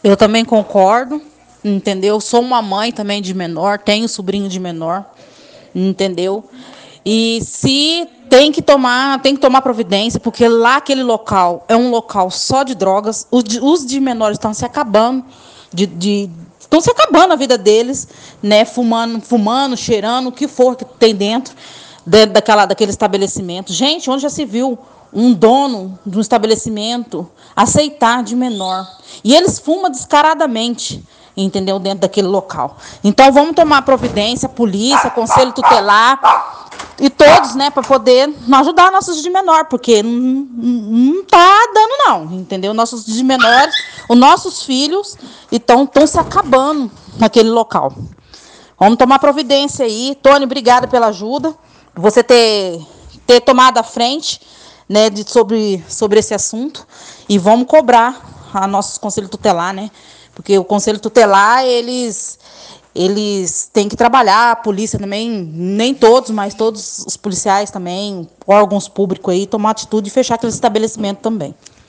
Eu também concordo, entendeu? Sou uma mãe também de menor, tenho sobrinho de menor, entendeu? E se tem que tomar providência, porque lá aquele local é um local só de drogas, os de menores estão se acabando, estão se acabando a vida deles, né? Fumando, cheirando, o que for que tem dentro daquele estabelecimento. Gente, onde já se viu um dono de um estabelecimento aceitar de menor? E eles fumam descaradamente, entendeu? Dentro daquele local. Então vamos tomar providência, polícia, conselho tutelar e todos, né, para poder ajudar nossos de menor, porque não tá dando não, entendeu? Nossos de menores, os nossos filhos estão se acabando naquele local. Vamos tomar providência aí. Tony, obrigada pela ajuda. Você ter tomado a frente, né, sobre esse assunto. E vamos cobrar a nossos conselhos tutelar, né? Porque o conselho tutelar, eles têm que trabalhar, a polícia também, nem todos, mas todos os policiais também, órgãos públicos aí, tomar atitude e fechar aquele estabelecimento também.